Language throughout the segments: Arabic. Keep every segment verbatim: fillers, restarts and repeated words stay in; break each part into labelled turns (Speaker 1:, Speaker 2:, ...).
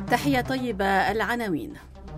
Speaker 1: تحية طيبة. العناوين: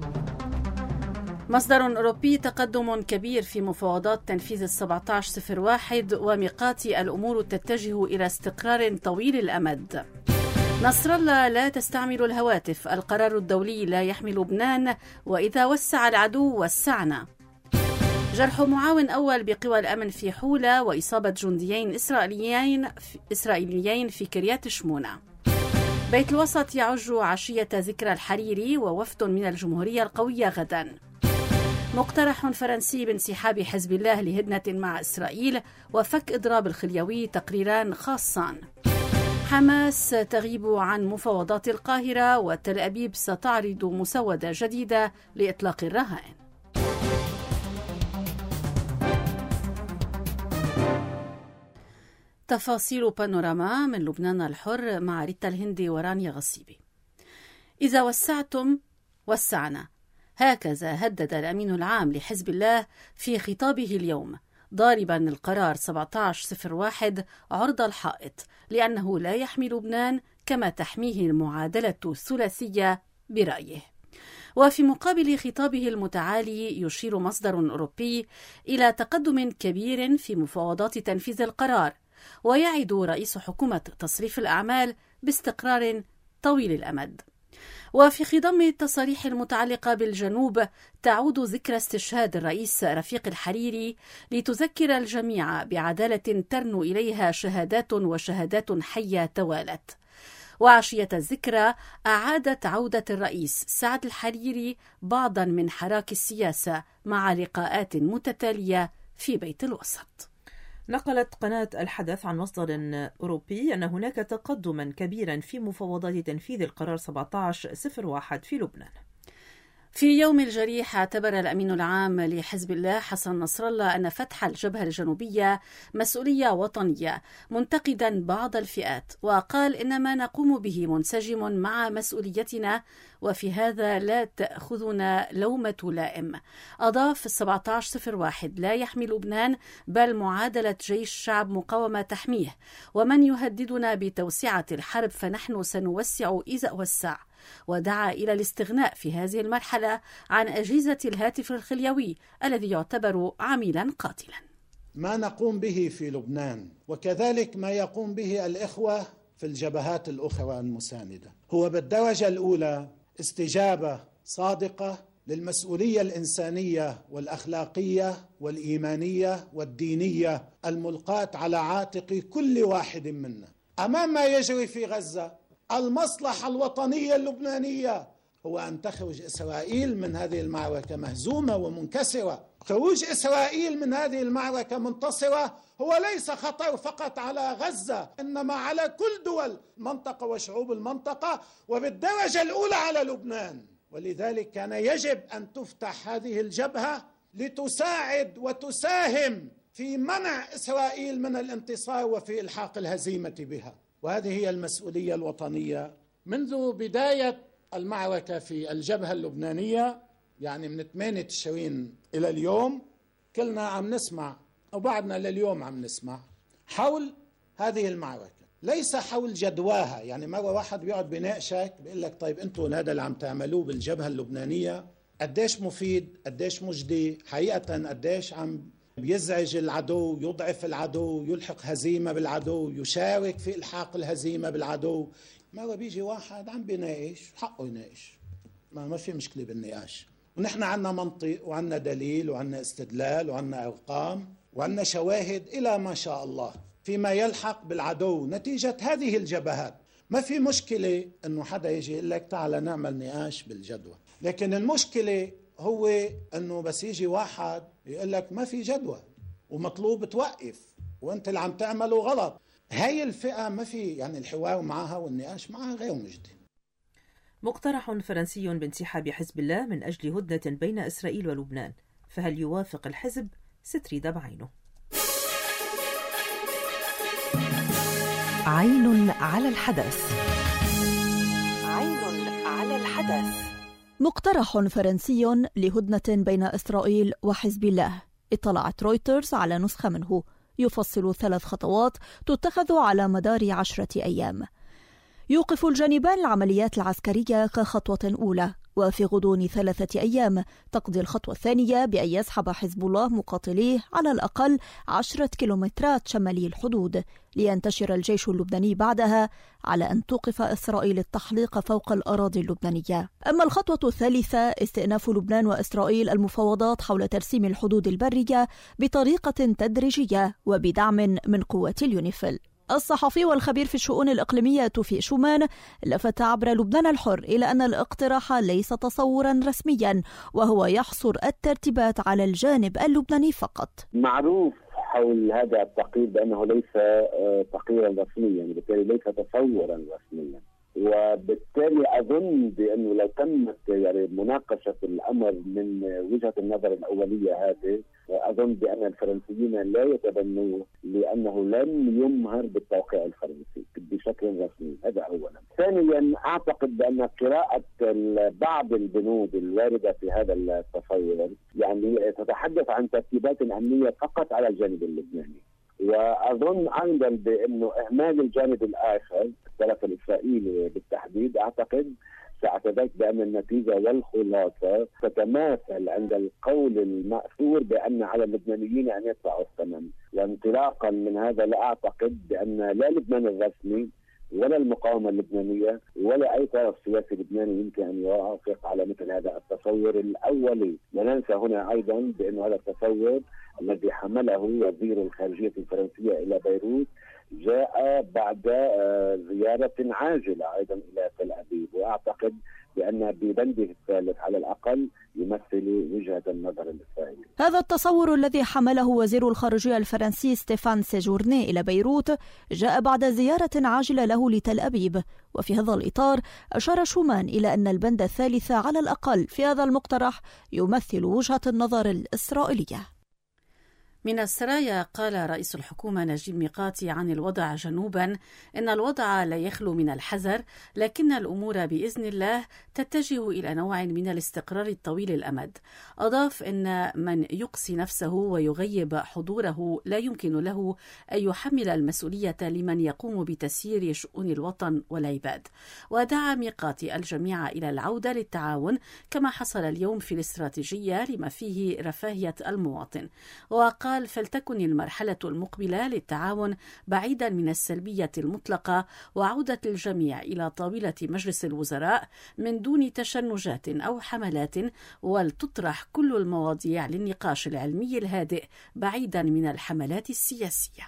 Speaker 1: مصدر أوروبي: تقدم كبير في مفاوضات تنفيذ السبعة عشر صفر واحد وميقات الأمور تتجه إلى استقرار طويل الأمد. نصر الله: لا تستعمل الهواتف، القرار الدولي لا يحمي لبنان، وإذا وسع العدو وسعنا. جرح معاون أول بقوى الأمن في حولة، وإصابة جنديين إسرائيليين في, إسرائيليين في كريات شمونة. بيت الوسط يعج عشية ذكرى الحريري، ووفد من الجمهورية القوية غدا. مقترح فرنسي بانسحاب حزب الله لهدنة مع إسرائيل وفك إضراب الخليوي، تقريران خاصان. حماس تغيب عن مفاوضات القاهرة، وتل أبيب ستعرض مسودة جديدة لإطلاق الرهائن. تفاصيل بانوراما من لبنان الحر مع ريتا الهندي ورانيا غصيبي. إذا وسعتم وسعنا، هكذا هدد الأمين العام لحزب الله في خطابه اليوم، ضاربا القرار سبعة عشر صفر واحد عرض الحائط، لأنه لا يحمي لبنان كما تحميه المعادلة الثلاثية برأيه. وفي مقابل خطابه المتعالي، يشير مصدر أوروبي إلى تقدم كبير في مفاوضات تنفيذ القرار، ويعد رئيس حكومة تصريف الأعمال باستقرار طويل الأمد. وفي خضم التصاريح المتعلقة بالجنوب، تعود ذكرى استشهاد الرئيس رفيق الحريري لتذكر الجميع بعدالة ترنو إليها شهادات وشهادات حية توالت. وعشية الذكرى أعادت عودة الرئيس سعد الحريري بعضا من حراك السياسة مع لقاءات متتالية في بيت الوسط.
Speaker 2: نقلت قناة الحدث عن مصدر أوروبي أن هناك تقدما كبيرا في مفاوضات تنفيذ القرار سبعة عشر صفر واحد في لبنان.
Speaker 1: في يوم الجريح، اعتبر الأمين العام لحزب الله حسن نصر الله أن فتح الجبهة الجنوبية مسؤولية وطنية، منتقدا بعض الفئات، وقال إن ما نقوم به منسجم مع مسؤوليتنا، وفي هذا لا تأخذنا لومة لائم. أضاف: السبعة عشر صفر واحد لا يحمي لبنان، بل معادلة جيش شعب مقاومة تحميه، ومن يهددنا بتوسعة الحرب فنحن سنوسع إذا وسع. ودعا إلى الاستغناء في هذه المرحلة عن أجهزة الهاتف الخليوي الذي يعتبر عميلا قاتلا.
Speaker 3: ما نقوم به في لبنان وكذلك ما يقوم به الإخوة في الجبهات الأخرى المساندة هو بالدرجة الأولى استجابة صادقة للمسؤولية الإنسانية والأخلاقية والإيمانية والدينية الملقاة على عاتق كل واحد منا أمام ما يجري في غزة. المصلحة الوطنية اللبنانية هو أن تخرج إسرائيل من هذه المعركة مهزومة ومنكسرة. خروج إسرائيل من هذه المعركة منتصرة هو ليس خطر فقط على غزة، إنما على كل دول المنطقة وشعوب المنطقة، وبالدرجة الأولى على لبنان. ولذلك كان يجب أن تفتح هذه الجبهة لتساعد وتساهم في منع إسرائيل من الانتصار وفي إلحاق الهزيمة بها. وهذه هي المسؤولية الوطنية. منذ بداية المعركة في الجبهة اللبنانية، يعني من ثمانية تشرين إلى اليوم، كلنا عم نسمع وبعدنا لليوم عم نسمع حول هذه المعركة، ليس حول جدواها. يعني مرة واحد بيقعد بيناقشك بيقول لك طيب أنتوا هذا اللي عم تعملوه بالجبهة اللبنانية قديش مفيد، قديش مجدي، حقيقة قديش عم بيزعج العدو، يضعف العدو، يلحق هزيمة بالعدو، يشارك في إلحاق الهزيمة بالعدو. مرة بيجي واحد عم بيناقش، حقه يناقش، ما ما في مشكلة بالنقاش، ونحن عنا منطق وعنا دليل وعنا استدلال وعنا أرقام وعنا شواهد إلى ما شاء الله فيما يلحق بالعدو نتيجة هذه الجبهات. ما في مشكلة إنه حدا يجي يقول لك تعال نعمل نقاش بالجدوى، لكن المشكلة هو إنه بس يجي واحد يقول لك ما في جدوى ومطلوب توقف وأنت اللي عم تعمله غلط. هاي الفئة ما في، يعني الحوار معها والنقاش معها غير مجدي.
Speaker 2: مقترح فرنسي بانسحاب حزب الله من أجل هدنة بين إسرائيل ولبنان، فهل يوافق الحزب؟ ستريدة بعينه.
Speaker 4: عين على الحدث. عين على الحدث. مقترح فرنسي لهدنة بين إسرائيل وحزب الله. اطلعت رويترز على نسخة منه يفصل ثلاث خطوات تتخذ على مدار عشرة أيام. يوقف الجانبان العمليات العسكرية كخطوة أولى، وفي غضون ثلاثة أيام تقضي الخطوة الثانية بأن يسحب حزب الله مقاتليه على الأقل عشرة كيلومترات شمالي الحدود، لينتشر الجيش اللبناني بعدها على أن توقف إسرائيل التحليق فوق الأراضي اللبنانية. أما الخطوة الثالثة استئناف لبنان وإسرائيل المفاوضات حول ترسيم الحدود البرية بطريقة تدريجية وبدعم من قوة اليونيفيل. الصحفي والخبير في الشؤون الإقليمية توفيق شومان لفت عبر لبنان الحر إلى أن الاقتراح ليس تصورا رسميا، وهو يحصر الترتيبات على الجانب اللبناني فقط.
Speaker 5: معروف حول هذا التقرير بأنه ليس تقريرا رسميا، بالتالي ليس تصورا رسميا، وبالتالي أظن بأنه لو تمت يعني مناقشة الأمر من وجهة النظر الأولية هذه، أظن بأن الفرنسيين لا يتبنوه لأنه لن يمهر بالتوقيع الفرنسي بشكل رسمي. هذا أولا. ثانيا، أعتقد بأن قراءة بعض البنود الواردة في هذا التصور يعني تتحدث عن ترتيبات أمنية فقط على الجانب اللبناني، وأظن أيضا بأنه إهمال الجانب الآخر الطرف الإسرائيلي بالتحديد، أعتقد سأعتقد بأن النتيجة والخلاصة تتماثل عند القول المأثور بأن على اللبنانيين أن يدفعوا الثمن. وانطلاقا من هذا لا أعتقد بأن لا لبنان الرسمي ولا المقاومة اللبنانية ولا أي طرف سياسي لبناني يمكن أن يوافق على مثل هذا التصور الأولي. لا ننسى هنا أيضا بأن هذا التصور الذي حمله وزير الخارجية الفرنسية إلى بيروت جاء بعد زيارة عاجلة أيضا إلى تل أبيب، وأعتقد بأن ببنده الثالث على الأقل يمثل وجهة النظر الإسرائيلية.
Speaker 4: هذا التصور الذي حمله وزير الخارجية الفرنسي ستيفان سيجورني إلى بيروت جاء بعد زيارة عاجلة له لتل أبيب، وفي هذا الإطار أشار شومان إلى أن البند الثالث على الأقل في هذا المقترح يمثل وجهة النظر الإسرائيلية.
Speaker 1: من السرايا قال رئيس الحكومة نجيب ميقاتي عن الوضع جنوبا إن الوضع لا يخلو من الحذر، لكن الأمور بإذن الله تتجه إلى نوع من الاستقرار الطويل الأمد. أضاف إن من يقصي نفسه ويغيب حضوره لا يمكن له أن يحمل المسؤولية لمن يقوم بتسيير شؤون الوطن والعباد. ودعا ميقاتي الجميع إلى العودة للتعاون كما حصل اليوم في الاستراتيجية لما فيه رفاهية المواطن. وقال قال فلتكن المرحلة المقبلة للتعاون بعيدا من السلبية المطلقة، وعودة الجميع إلى طاولة مجلس الوزراء من دون تشنجات أو حملات، ولتطرح كل المواضيع للنقاش العلمي الهادئ بعيدا من الحملات السياسية.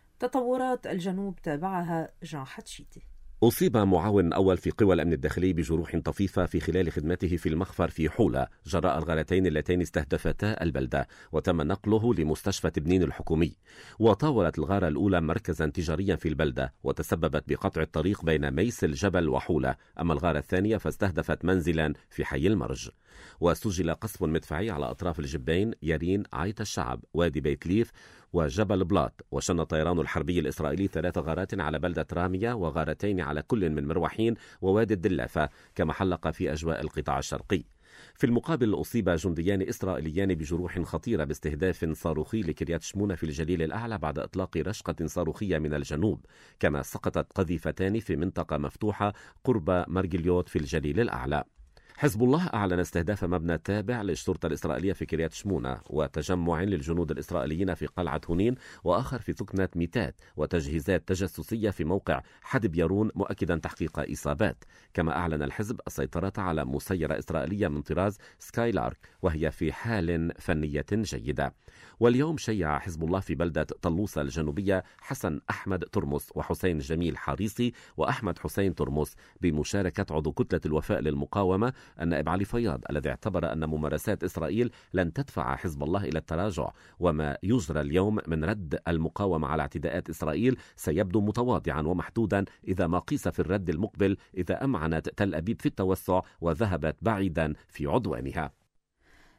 Speaker 2: تطورات الجنوب تابعها جان حتشيتي.
Speaker 6: أصيب معاون أول في قوى الأمن الداخلي بجروح طفيفة في خلال خدمته في المخفر في حولة جراء الغارتين اللتين استهدفتا البلدة، وتم نقله لمستشفى تبنين الحكومي. وطاولت الغارة الأولى مركزا تجاريا في البلدة وتسببت بقطع الطريق بين ميس الجبل وحولة، أما الغارة الثانية فاستهدفت منزلا في حي المرج. وسجل قصف مدفعي على أطراف الجبين يارين عيت الشعب وادي بيت ليف وجبل بلاط. وشن الطيران الحربي الإسرائيلي ثلاث غارات على بلدة رامية وغارتين على كل من مروحين ووادي الدلافة، كما حلق في أجواء القطاع الشرقي. في المقابل أصيب جنديان إسرائيليان بجروح خطيرة باستهداف صاروخي لكريات شمونة في الجليل الأعلى بعد إطلاق رشقة صاروخية من الجنوب، كما سقطت قذيفتان في منطقة مفتوحة قرب مرجليوت في الجليل الأعلى. حزب الله أعلن استهداف مبنى تابع للشرطة الإسرائيلية في كريات شمونة وتجمع للجنود الإسرائيليين في قلعة هونين، وآخر في ثكنة ميتات، وتجهيزات تجسسية في موقع حدب يارون مؤكدا تحقيق إصابات. كما أعلن الحزب السيطرة على مسيرة إسرائيلية من طراز سكايلارك وهي في حال فنية جيدة. واليوم شيع حزب الله في بلدة طلوسة الجنوبية حسن أحمد ترمس وحسين جميل حريصي وأحمد حسين ترمس بمشاركة عضو كتلة الوفاء للمقاومة النائب علي فياض، الذي اعتبر أن ممارسات إسرائيل لن تدفع حزب الله إلى التراجع، وما يجرى اليوم من رد المقاومة على اعتداءات إسرائيل سيبدو متواضعا ومحدودا إذا ما قيس في الرد المقبل إذا أمعنت تل أبيب في التوسع وذهبت بعيدا في عدوانها.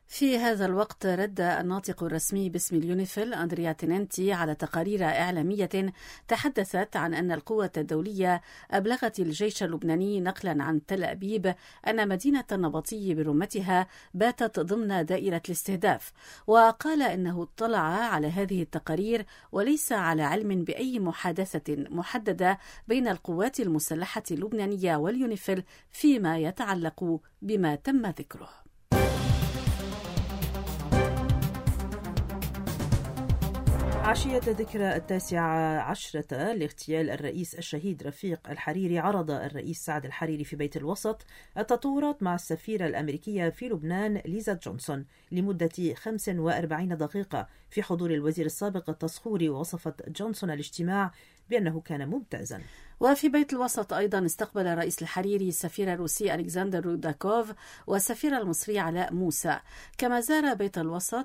Speaker 1: في هذا الوقت رد الناطق الرسمي باسم اليونيفيل أندريا تيننتي على تقارير إعلامية تحدثت عن أن القوة الدولية أبلغت الجيش اللبناني نقلا عن تل أبيب أن مدينة النبطي برمتها باتت ضمن دائرة الاستهداف، وقال إنه اطلع على هذه التقارير وليس على علم بأي محادثة محددة بين القوات المسلحة اللبنانية واليونيفيل فيما يتعلق بما تم ذكره.
Speaker 2: عشية ذكرى التاسعة عشرة لاغتيال الرئيس الشهيد رفيق الحريري، عرض الرئيس سعد الحريري في بيت الوسط التطورات مع السفيرة الأمريكية في لبنان ليزا جونسون لمدة خمس وأربعين دقيقة في حضور الوزير السابق التصخوري، ووصفت جونسون الاجتماع بأنه كان ممتازا.
Speaker 1: وفي بيت الوسط أيضا استقبل الرئيس الحريري السفير الروسي ألكسندر روداكوف والسفير المصري علاء موسى، كما زار بيت الوسط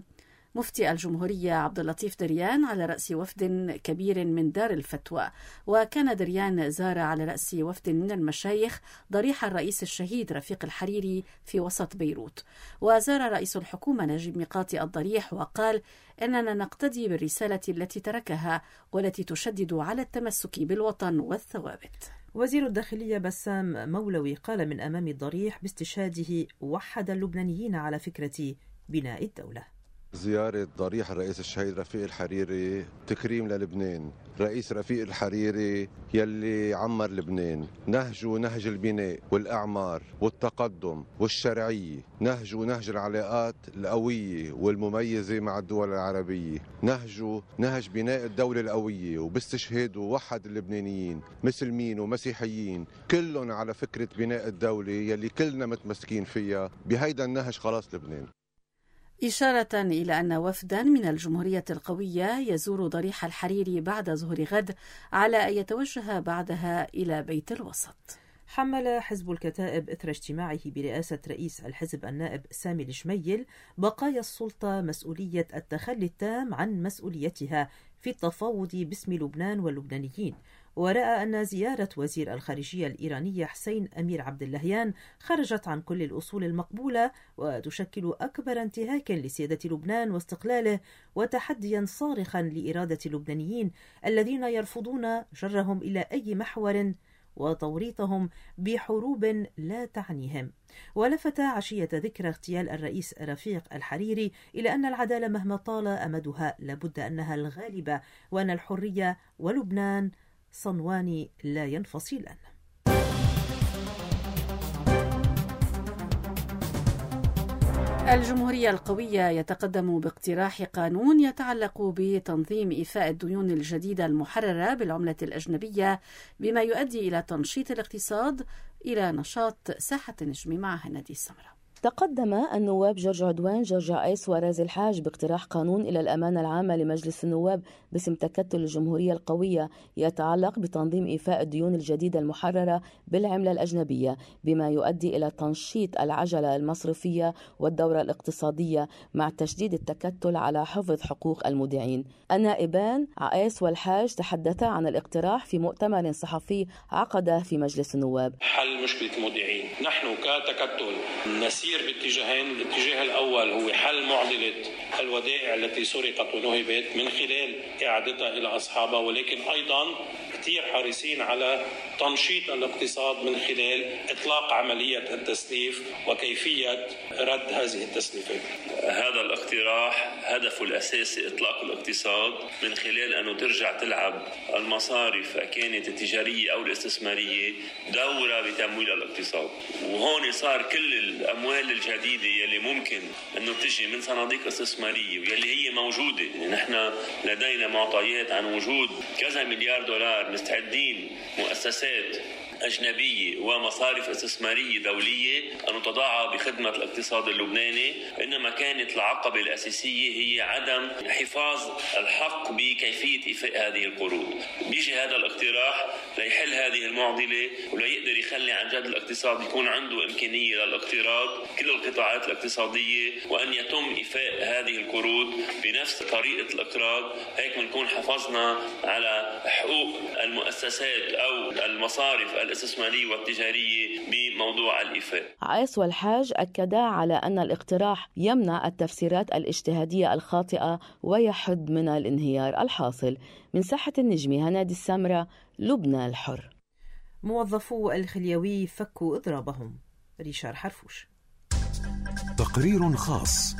Speaker 1: مفتي الجمهورية عبد اللطيف دريان على رأس وفد كبير من دار الفتوى. وكان دريان زار على رأس وفد من المشايخ ضريح الرئيس الشهيد رفيق الحريري في وسط بيروت. وزار رئيس الحكومة نجيب ميقاتي الضريح وقال إننا نقتدي بالرسالة التي تركها والتي تشدد على التمسك بالوطن والثوابت.
Speaker 2: وزير الداخلية بسام مولوي قال من أمام الضريح باستشهاده وحد اللبنانيين على فكرة بناء الدولة.
Speaker 7: زيارة ضريح الرئيس الشهيد رفيق الحريري تكريم للبنان. رئيس رفيق الحريري يلي عمر لبنان، نهجه نهج البناء والأعمار والتقدم والشرعية، نهجه نهج العلاقات القوية والمميزة مع الدول العربية، نهجه نهج بناء الدولة القوية، وباستشهاده وحد اللبنانيين مسلمين ومسيحيين كلهم على فكرة بناء الدولة يلي كلنا متمسكين فيها. بهيدا النهج خلاص لبنان.
Speaker 1: إشارة إلى أن وفدا من الجمهورية القوية يزور ضريح الحريري بعد ظهر غد على أن يتوجه بعدها إلى بيت الوسط.
Speaker 2: حمل حزب الكتائب إثر اجتماعه برئاسة رئيس الحزب النائب سامي الشميل بقايا السلطة مسؤولية التخلي التام عن مسؤوليتها في التفاوض باسم لبنان واللبنانيين، ورأى أن زيارة وزير الخارجية الإيرانية حسين أمير عبد اللهيان خرجت عن كل الأصول المقبولة وتشكل أكبر انتهاك لسيادة لبنان واستقلاله، وتحديا صارخا لإرادة اللبنانيين الذين يرفضون جرهم إلى أي محور وتوريطهم بحروب لا تعنيهم. ولفت عشية ذكرى اغتيال الرئيس رفيق الحريري إلى أن العدالة مهما طال أمدها لابد أنها الغالبة، وأن الحرية ولبنان صنوان لا ينفصلان.
Speaker 1: الجمهورية القوية يتقدم باقتراح قانون يتعلق بتنظيم إيفاء الديون الجديدة المحررة بالعملة الأجنبية، بما يؤدي إلى تنشيط الاقتصاد إلى نشاط ساحة النجم. معها نادي السمرة.
Speaker 8: تقدم النواب جورج عدوان، جورج عيس ورازي الحاج باقتراح قانون إلى الأمانة العامة لمجلس النواب باسم تكتل الجمهورية القوية يتعلق بتنظيم إيفاء الديون الجديدة المحررة بالعملة الأجنبية، بما يؤدي إلى تنشيط العجلة المصرفية والدورة الاقتصادية مع تشديد التكتل على حفظ حقوق المودعين. النائبان عيس والحاج تحدثا عن الاقتراح في مؤتمر صحفي عقده في مجلس النواب.
Speaker 9: حل مشكلة المودعين. نحن كتكتل نسير باتجاهين. الاتجاه الأول هو حل معضلة الودائع التي سرقت ونهبت من خلال إعادتها إلى أصحابها، ولكن أيضا كثير حريصين على تنشيط الاقتصاد من خلال إطلاق عملية التسليف وكيفية رد هذه التسليفات.
Speaker 10: هذا الاقتراح هدفه الأساسي إطلاق الاقتصاد من خلال أنه ترجع تلعب المصارف كانت التجارية أو الاستثمارية دورة بتمويل الاقتصاد، وهون صار كل الأموال الجديدة يلي ممكن أنه تجي من صناديق استثمارية ويلي هي موجودة. يعني نحن لدينا معطيات عن وجود كذا مليار دولار مستعدين مؤسسات أجنبية ومصارف استثمارية دولية أن تضعها بخدمة الاقتصاد اللبناني، إنما كانت العقبة الأساسية هي عدم حفاظ الحق بكيفية إيفاء هذه القروض. بيجي هذا الاقتراح ليحل هذه المعضلة وليقدر يخلي عن جد الاقتصاد يكون عنده إمكانية للاقتراض كل القطاعات الاقتصادية، وأن يتم إيفاء هذه القروض بنفس طريقة الاقتراض. هيك بنكون حفظنا على حقوق المؤسسات أو المصارف الاستثمارية والتجارية بموضوع الإيفاء.
Speaker 8: عيس والحاج أكدا على أن الاقتراح يمنع التفسيرات الاجتهادية الخاطئة ويحد من الانهيار الحاصل. من ساحة النجمة هنادي السامرة، لبنان الحر.
Speaker 2: موظفو الخليوي فكوا إضرابهم. ريشار حرفوش.
Speaker 11: تقرير خاص.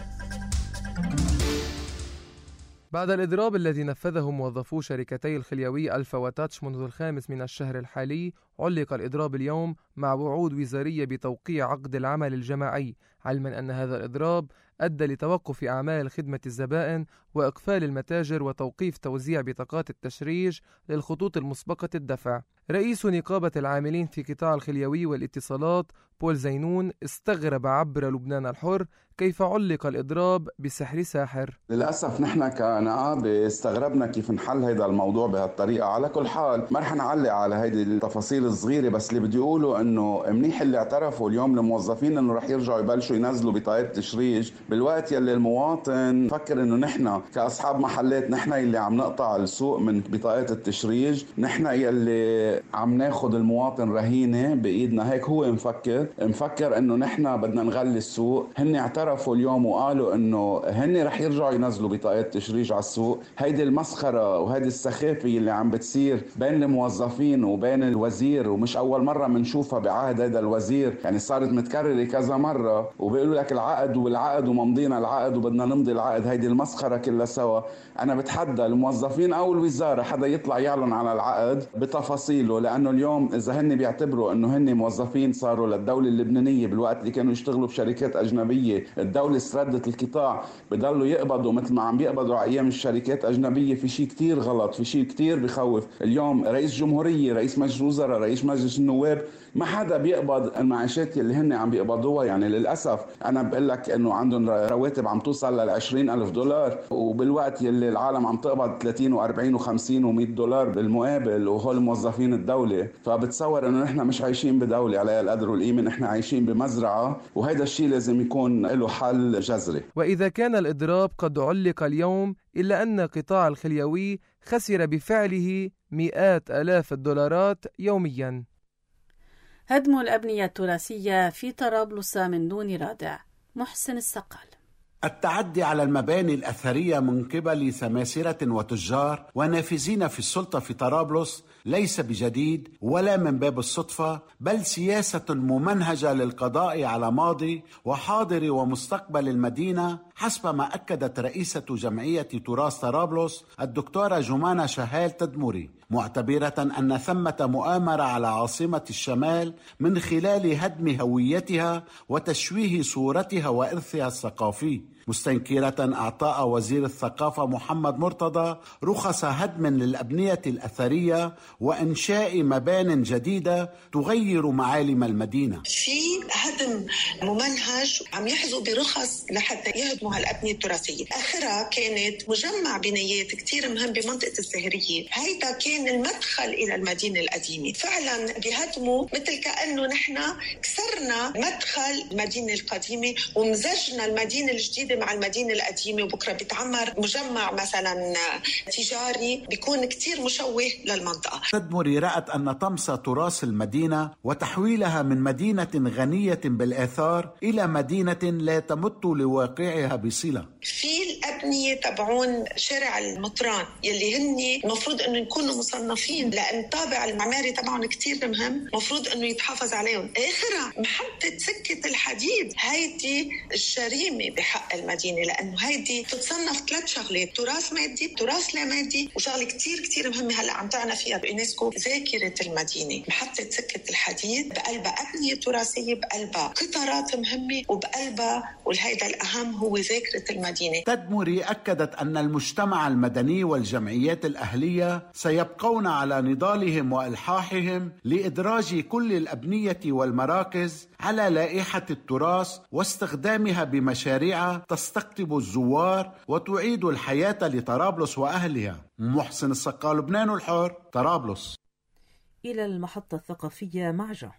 Speaker 12: بعد الإضراب الذي نفذه موظفو شركتي الخليوي ألفا وتاتش منذ الخامس من الشهر الحالي، علق الإضراب اليوم مع وعود وزارية بتوقيع عقد العمل الجماعي، علما أن هذا الإضراب أدى لتوقف أعمال خدمة الزبائن وإقفال المتاجر وتوقيف توزيع بطاقات التشريج للخطوط المسبقة الدفع. رئيس نقابة العاملين في قطاع الخليوي والاتصالات بول زينون استغرب عبر لبنان الحر كيف علق الإضراب بسحر ساحر.
Speaker 13: للأسف نحن كنقابة استغربنا كيف نحل هذا الموضوع بهالطريقة. على كل حال ما رح نعلق على هذه التفاصيل الصغيرة، بس اللي بدي أقوله أنه منيح اللي اعترفوا اليوم الموظفين أنه رح يرجعوا يبلشوا ينزلوا بطاقات تشريج، بالوقت يلي المواطن فكر أنه نحن كأصحاب محلات نحن يلي عم نقطع السوق من بطاقات التشريج، نحن يلي عم ناخد المواطن رهينة بإيدنا. هيك هو مفكر مفكر أنه نحن بدنا نغلي السوق. هن اعترفوا اليوم وقالوا أنه هن رح يرجعوا ينزلوا بطاقات تشريج على السوق. هيدي المسخرة وهيدي السخافة اللي عم بتصير بين الموظفين وبين الوزير، ومش أول مرة منشوفها بعهد هذا الوزير، يعني صارت متكررة كذا مرة، وبيقولوا لك العقد والعقد وممضينا العقد وبدنا نمضي العقد. هيدي المسخرة كلها سوا. أنا بتحدى الموظفين أو الوزارة حدا يطلع يعلن على العقد بتفاصيله، لأنه اليوم إذا هن بيعتبروا أنه هن موظفين صاروا للدولة اللبنانية بالوقت اللي كانوا يشتغلوا بشركات أجنبية، الدولة استردت القطاع، بضلوا يقبضوا مثل ما عم بيقبضوا على أيام الشركات أجنبية. في شيء كتير غلط، في شيء كتير بخوف. اليوم رئيس جمهورية، رئيس مجلس وزراء، رئيس مجلس النواب، ما حدا بيقبض المعاشات اللي هن عم بيقبضوها. يعني للأسف أنا بقول لك أنه عندهم رواتب عم توصل للعشرين ألف دولار، وبالوقت اللي العالم عم تقبض ثلاثين وأربعين وخمسين ومئة دولار بالمقابل، وهول موظفين الدولة. فبتصور أنه نحن مش عايشين بدولة على القدر والقيمة، نحن عايشين بمزرعة، وهذا الشيء لازم يكون له حل جذري.
Speaker 12: وإذا كان الإضراب قد علق اليوم، إلا أن قطاع الخليوي خسر بفعله مئات آلاف الدولارات يومياً.
Speaker 1: هدم الأبنية التراثية في طرابلس من دون رادع. محسن السقال.
Speaker 14: التعدي على المباني الأثرية من قبل سماسرة وتجار ونافذين في السلطة في طرابلس ليس بجديد ولا من باب الصدفة، بل سياسة ممنهجة للقضاء على ماضي وحاضر ومستقبل المدينة، حسب ما أكدت رئيسة جمعية تراث طرابلس الدكتورة جمانة شهال تدمري، معتبرة أن ثمة مؤامرة على عاصمة الشمال من خلال هدم هويتها وتشويه صورتها وإرثها الثقافي، مستنكرة أعطاء وزير الثقافة محمد مرتضى رخص هدم للأبنية الأثرية وإنشاء مبان جديدة تغير معالم المدينة.
Speaker 15: في هدم ممنهج عم يحظوا برخص لحتى يهدموا هالأبنية التراثية. آخرها كانت مجمع بنايات كتير مهم بمنطقة الزهرية، هيدا كان المدخل إلى المدينة القديمة. فعلا بيهدموا مثل كأنه نحن كسرنا مدخل المدينة القديمة ومزجنا المدينة الجديدة مع المدينة القديمة، وبكرة بيتعمر مجمع مثلا تجاري بيكون كتير مشوه للمنطقة.
Speaker 14: تدمري رأت أن طمس تراث المدينة وتحويلها من مدينة غنية بالآثار إلى مدينة لا تمت لواقعها بصلة.
Speaker 15: في الأبنية تبعون شارع المطران يلي هن مفروض أنه يكونوا مصنفين، لأن طابع المعماري تبعهم كتير مهم، مفروض أنه يتحافظ عليهم. آخرها محطة سكة الحديد، هيدي الجريمة بحق المدينة، لأنه هيدي تتصنف ثلاث شغلات: تراث مادي، تراث لا مادي، وشغلة كتير كتير مهمة هلأ عم تعنا فيها بيونسكو، ذاكرة المدينة. محطة سكة الحديد بقلبها أبنية تراثية، بقلبها قطارات مهمة، وبقلبها والهيدا الأهم هو ذاكرة المدينة.
Speaker 14: تدمري أكدت أن المجتمع المدني والجمعيات الأهلية سيبقون على نضالهم وإلحاحهم لإدراج كل الأبنية والمراكز على لائحة التراث واستخدامها بمشاريع تستقطب الزوار وتعيد الحياة لطرابلس وأهلها. محسن السقال، لبنان الحر، طرابلس.
Speaker 2: إلى المحطة الثقافية معجة.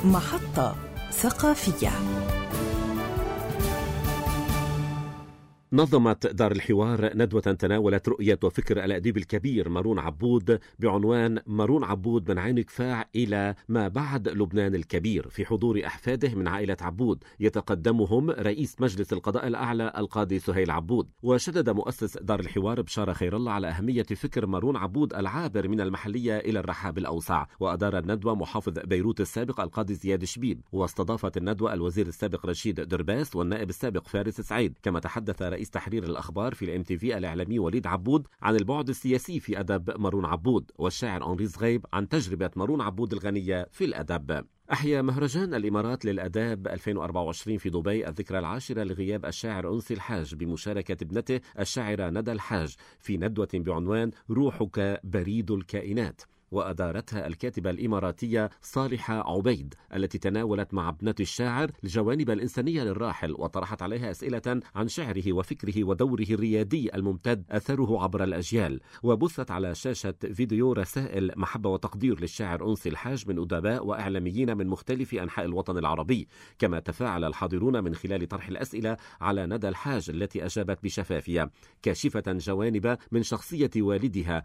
Speaker 11: محطة ثقافية.
Speaker 6: نظمت دار الحوار ندوة تناولت رؤية وفكر الأديب الكبير مارون عبود بعنوان مارون عبود من عين كفاع إلى ما بعد لبنان الكبير، في حضور أحفاده من عائلة عبود يتقدمهم رئيس مجلس القضاء الأعلى القاضي سهيل عبود. وشدد مؤسس دار الحوار بشارة خير الله على أهمية فكر مارون عبود العابر من المحلية إلى الرحاب الأوسع. وأدار الندوة محافظ بيروت السابق القاضي زياد شبيب، واستضافت الندوة الوزير السابق رشيد درباس والنائب السابق فارس سعيد. كما تحدث رئيس تحرير الأخبار في الام تي في الإعلامي وليد عبود عن البعد السياسي في أدب مارون عبود، والشاعر أنري صغيب عن تجربة مارون عبود الغنية في الأدب. أحيا مهرجان الإمارات للأداب ألفين وأربعة وعشرين في دبي الذكرى العاشرة لغياب الشاعر أنسي الحاج بمشاركة ابنته الشاعرة ندى الحاج في ندوة بعنوان روحك بريد الكائنات، وأدارتها الكاتبة الإماراتية صالحة عبيد، التي تناولت مع ابنة الشاعر الجوانب الإنسانية للراحل، وطرحت عليها أسئلة عن شعره وفكره ودوره الريادي الممتد أثره عبر الأجيال. وبثت على شاشة فيديو رسائل محبة وتقدير للشاعر أنسي الحاج من أدباء وإعلاميين من مختلف أنحاء الوطن العربي. كما تفاعل الحاضرون من خلال طرح الأسئلة على ندى الحاج التي أجابت بشفافية، كاشفة جوانب من شخصية والدها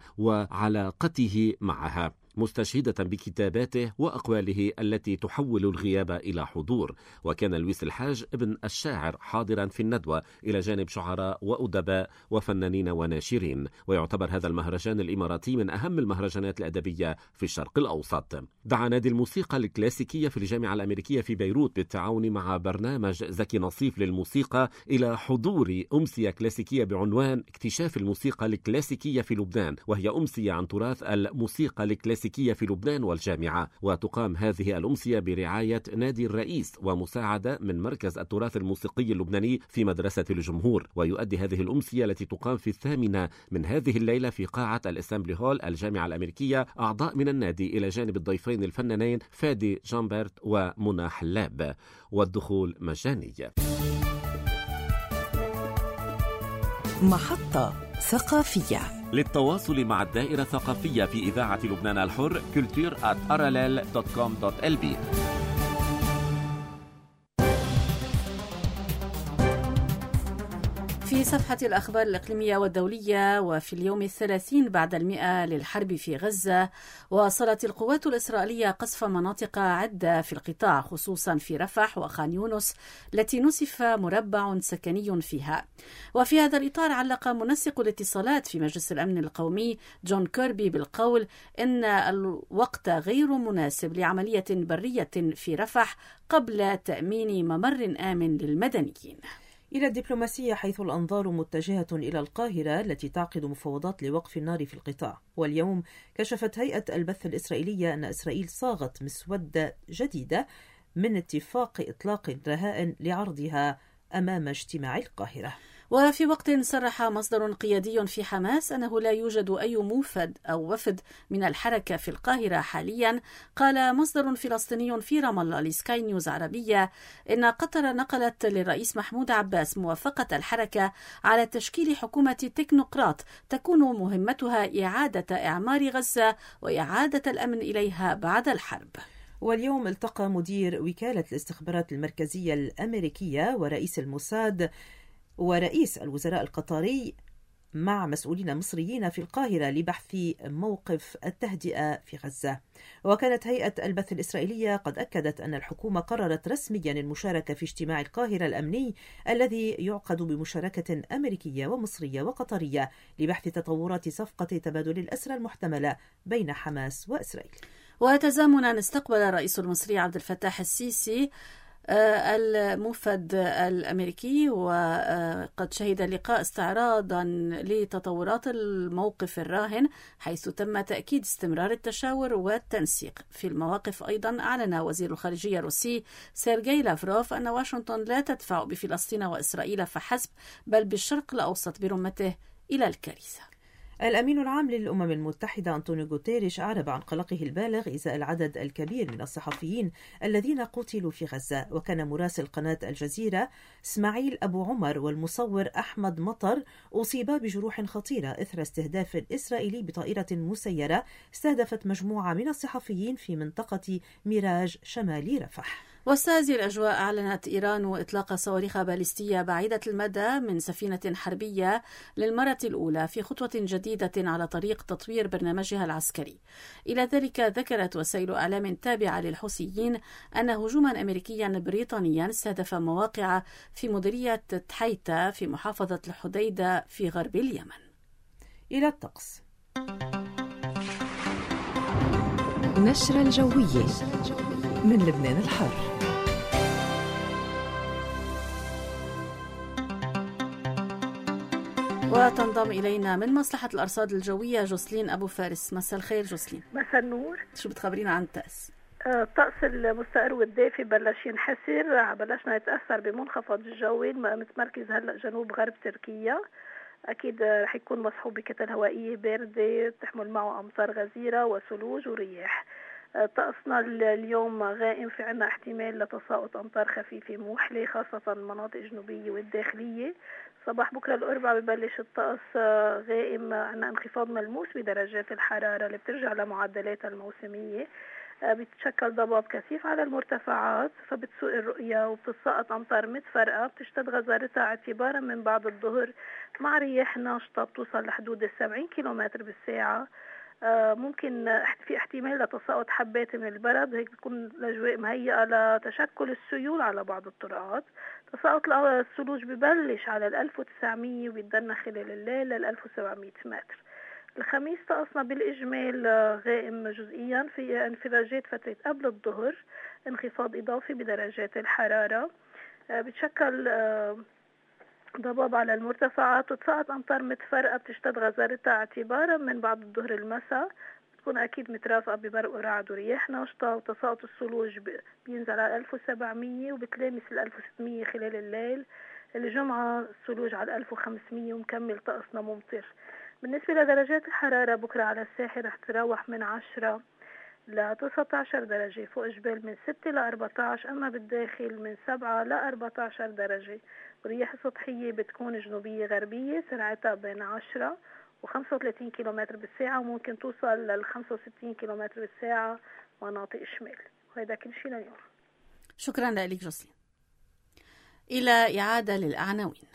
Speaker 6: وعلاقته معها، مستشهدة بكتاباته وأقواله التي تحول الغياب إلى حضور. وكان لويس الحاج ابن الشاعر حاضرا في الندوة إلى جانب شعراء وأدباء وفنانين وناشرين. ويعتبر هذا المهرجان الإماراتي من أهم المهرجانات الأدبية في الشرق الأوسط. دعا نادي الموسيقى الكلاسيكية في الجامعة الأمريكية في بيروت بالتعاون مع برنامج زكي نصيف للموسيقى إلى حضور أمسية كلاسيكية بعنوان اكتشاف الموسيقى الكلاسيكية في لبنان، وهي أمسية عن تراث الموسيقى الكلاسيكية في لبنان والجامعة. وتقام هذه الأمسية برعاية نادي الرئيس ومساعدة من مركز التراث الموسيقي اللبناني في مدرسة الجمهور. ويؤدي هذه الأمسية التي تقام في الثامنة من هذه الليلة في قاعة الأسامبلي هول الجامعة الأمريكية أعضاء من النادي إلى جانب الضيفين الفنانين فادي جامبرت ومنى حلاب، والدخول مجاني.
Speaker 16: محطة ثقافية.
Speaker 6: للتواصل مع الدائرة الثقافية في إذاعة لبنان الحر كولتور آت أراليل دوت كوم دوت إل بي.
Speaker 1: في صفحة الأخبار الإقليمية والدولية، وفي اليوم الثلاثين بعد المئة للحرب في غزة، واصلت القوات الإسرائيلية قصف مناطق عدة في القطاع، خصوصا في رفح وخان يونس التي نسف مربع سكني فيها. وفي هذا الإطار علق منسق الاتصالات في مجلس الأمن القومي جون كيربي بالقول إن الوقت غير مناسب لعملية برية في رفح قبل تأمين ممر آمن للمدنيين.
Speaker 2: إلى الدبلوماسية، حيث الأنظار متجهة إلى القاهرة التي تعقد مفاوضات لوقف النار في القطاع. واليوم كشفت هيئة البث الإسرائيلية أن إسرائيل صاغت مسودة جديدة من اتفاق إطلاق الرهائن لعرضها أمام اجتماع القاهرة.
Speaker 1: وفي وقت صرح مصدر قيادي في حماس أنه لا يوجد أي موفد أو وفد من الحركة في القاهرة حاليا، قال مصدر فلسطيني في رام الله لسكاي نيوز عربية إن قطر نقلت للرئيس محمود عباس موافقة الحركة على تشكيل حكومة تكنوقراط تكون مهمتها إعادة إعمار غزة وإعادة الأمن إليها بعد الحرب.
Speaker 2: واليوم التقى مدير وكالة الاستخبارات المركزية الأمريكية ورئيس الموساد ورئيس الوزراء القطري مع مسؤولين مصريين في القاهرة لبحث موقف التهدئة في غزة. وكانت هيئة البث الإسرائيلية قد أكدت أن الحكومة قررت رسميا المشاركة في اجتماع القاهرة الأمني الذي يعقد بمشاركة أمريكية ومصرية وقطرية لبحث تطورات صفقة تبادل الأسرى المحتملة بين حماس وإسرائيل.
Speaker 1: وتزامنا استقبل الرئيس المصري عبد الفتاح السيسي الموفد الأمريكي، وقد شهد اللقاء استعراضا لتطورات الموقف الراهن، حيث تم تأكيد استمرار التشاور والتنسيق. في المواقف أيضا أعلن وزير الخارجية الروسي سيرجي لافروف أن واشنطن لا تدفع بفلسطين وإسرائيل فحسب، بل بالشرق الأوسط برمته إلى الكارثة.
Speaker 2: الأمين العام للأمم المتحدة أنطونيو غوتيريش أعرب عن قلقه البالغ إزاء العدد الكبير من الصحفيين الذين قتلوا في غزة. وكان مراسل قناة الجزيرة إسماعيل أبو عمر والمصور أحمد مطر أصيبا بجروح خطيرة إثر استهداف إسرائيلي بطائرة مسيرة استهدفت مجموعة من الصحفيين في منطقة ميراج شمال رفح.
Speaker 1: وسط هذه الأجواء أعلنت إيران إطلاق صواريخ باليستية بعيدة المدى من سفينة حربية للمرة الأولى في خطوة جديدة على طريق تطوير برنامجها العسكري. إلى ذلك ذكرت وسائل إعلام تابعة للحوثيين أن هجوما أمريكيا بريطانيا استهدف مواقع في مديرية تحيتا في محافظة الحديدة في غرب اليمن.
Speaker 2: إلى الطقس.
Speaker 16: نشرة الجوية من لبنان الحر.
Speaker 1: وتنضم إلينا من مصلحة الأرصاد الجوية جوسلين أبو فارس. مساء الخير جوسلين.
Speaker 17: مساء النور.
Speaker 1: شو بتخبرينا عن الطقس؟
Speaker 17: الطقس المستقر والدافي بلش ينحسر، بلشنا نتأثر بمنخفض الجوي متمركز هلأ جنوب غرب تركيا. أكيد رح يكون مصحوب بكتل هوائية باردة تحمل معه أمطار غزيرة وثلوج ورياح. طقسنا اليوم غائم، في عنا احتمال لتساقط أمطار خفيفة موحلة خاصة المناطق الجنوبية والداخلية. صباح بكرة الأربعاء ببلش الطقس غائم، عنا انخفاض ملموس بدرجات الحرارة اللي بترجع لمعدلاتها الموسمية. بتشكل ضباب كثيف على المرتفعات فبتسوء الرؤية وبتسقط أمطار متفرقة بتشتد غزارتها اعتبارا من بعد الظهر مع رياح ناشطة بتوصل لحدود السبعين كيلومتر بالساعة. ممكن في احتمال لتساقط حبات من البرد، هيك بتكون الأجواء مهيئة لتشكل السيول على بعض الطرقات. تساقط الثلوج ببلش على الألف وتسعمية وبيتدنى خلال الليل للألف وسبعمية متر. الخميس طقسنا بالإجمال غائم جزئيا، في انفراجات فترة قبل الظهر، انخفاض إضافي بدرجات الحرارة، بتشكل ضباب على المرتفعات وتساقط أمطار متفرقة بتشتد غزارتها اعتبارا من بعد الظهر المساء، بتكون أكيد مترافقة ببرق ورعد ورياح ناشطة. وتساقط الثلوج بينزل على ألف وسبعمية وبتلامس ال ألف وستمية خلال الليل. الجمعة الثلوج على ألف وخمسمية ومكمل طقسنا ممطر. بالنسبة لدرجات الحرارة بكرة على الساحل رح تراوح من عشرة ل تسعة عشر درجة، فوق جبال من ستة ل أربعة عشر، أما بالداخل من سبعة ل أربعة عشر درجة. ورياح سطحية بتكون جنوبية غربية سرعتها بين عشرة و خمسة وثلاثين كيلومتر بالساعة، وممكن توصل لل خمسة وستين كيلومتر بالساعة مناطق الشمال. وهذا كل شيء لليوم.
Speaker 1: شكرا لك جوسلين. إلى إعادة للعناوين.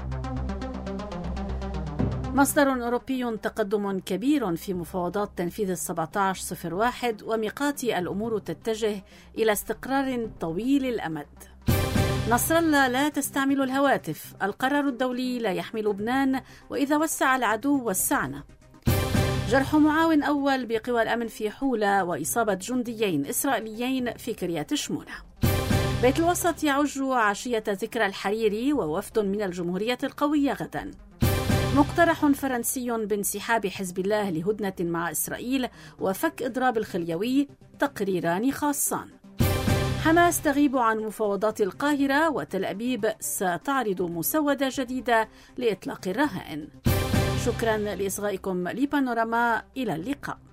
Speaker 1: مصدر أوروبي تقدم كبير في مفاوضات تنفيذ السبعة عشر صفر واحد وميقات الأمور تتجه إلى استقرار طويل الأمد. نصر الله لا تستعمل الهواتف، القرار الدولي لا يحمي لبنان، وإذا وسع العدو وسعنا. جرح معاون أول بقوى الأمن في حولة وإصابة جنديين إسرائيليين في كريات شمونة. بيت الوسط يعج عشية ذكرى الحريري ووفد من الجمهورية القوية غدا. مقترح فرنسي بانسحاب حزب الله لهدنة مع إسرائيل وفك إضراب الخليوي، تقريران خاصان. حماس تغيب عن مفاوضات القاهرة، وتل أبيب ستعرض مسودة جديدة لإطلاق الرهائن. شكرا لإصغائكم لبانوراما، إلى اللقاء.